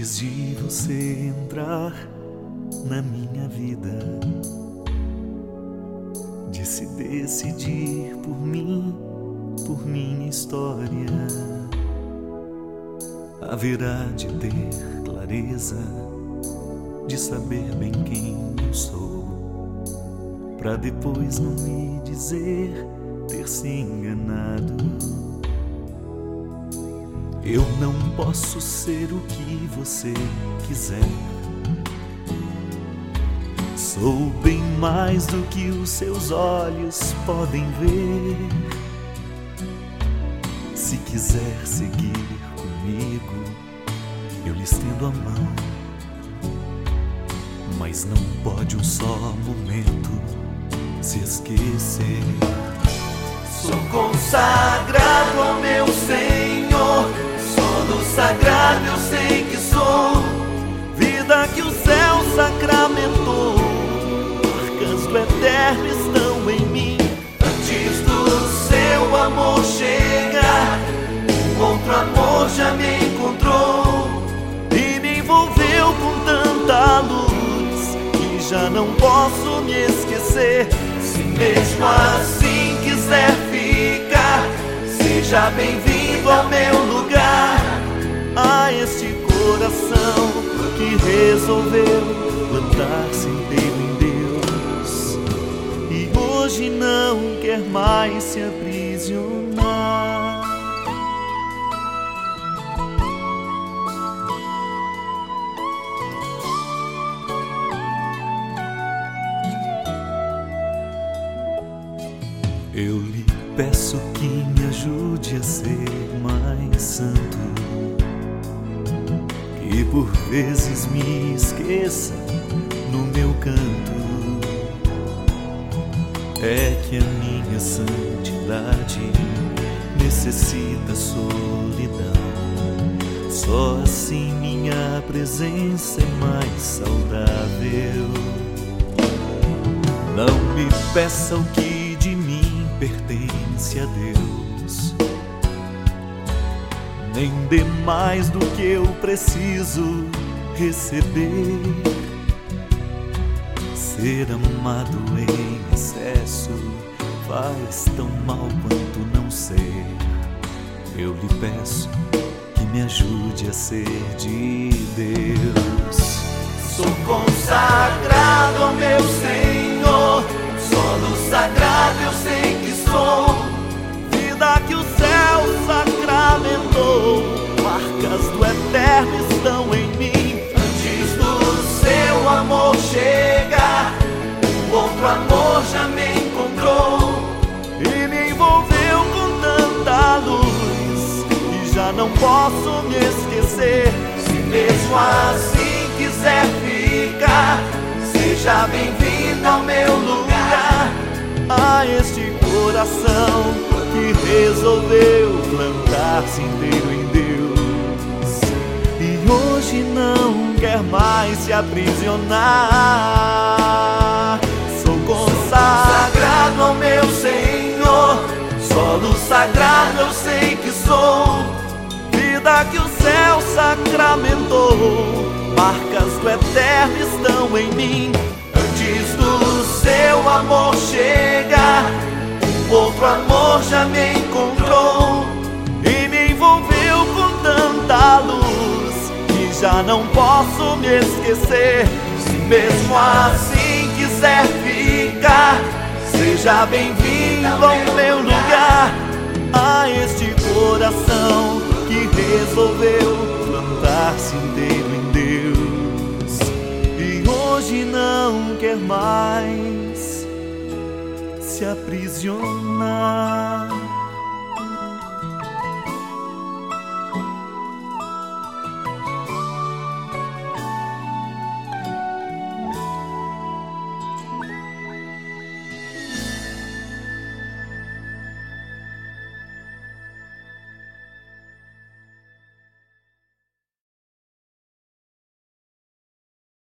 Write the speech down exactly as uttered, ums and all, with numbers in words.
Antes de você entrar na minha vida, de se decidir por mim, por minha história, haverá de ter clareza, de saber bem quem eu sou, pra depois não me dizer ter se enganado. Eu não posso ser o que você quiser. Sou bem mais do que os seus olhos podem ver. Se quiser seguir comigo, eu lhe estendo a mão, mas não pode um só momento se esquecer. Sou consagrado ao meu Senhor, sono sagrado eu sei que sou, vida que o céu sacramentou, marcas do eterno estão em mim. Antes do seu amor chegar, um outro amor já me encontrou e me envolveu com tanta luz que já não posso me esquecer. Se mesmo assim quiser ficar, seja bem-vindo ao meu lugar. A este coração que resolveu plantar-se inteiro em Deus e hoje não quer mais se aprisionar. Eu lhe peço que me ajude a ser mais santo, que por vezes me esqueça no meu canto. É que a minha santidade necessita solidão, só assim minha presença é mais saudável. Não me peça o que de mim pertence a Deus, nem dê mais do que eu preciso receber. Ser amado em excesso faz tão mal quanto não ser. Eu lhe peço que me ajude a ser de Deus. Sou consagrado ao meu Senhor, solo sagrado eu sei que sou, vida que o céu sacramentou, marcas do eterno estão em mim. Antes do seu amor chegar, um outro amor já me encontrou e me envolveu com tanta luz que já não posso me esquecer. Se mesmo assim quiser ficar, seja bem-vindo ao meu lugar. A este coração que resolveu plantar-se inteiro em Deus e hoje não quer mais se aprisionar. Sou consagrado ao meu Senhor, solo sagrado eu sei que sou, vida que o céu sacramentou, marcas do eterno estão em mim. Antes do seu amor chegar, um outro amor já me encontrou e me envolveu com tanta luz que já não posso me esquecer. Se mesmo assim quiser ficar, seja bem-vindo ao meu lugar. A este coração que resolveu plantar-se inteiro em Deus e hoje não quer mais se aprisionar.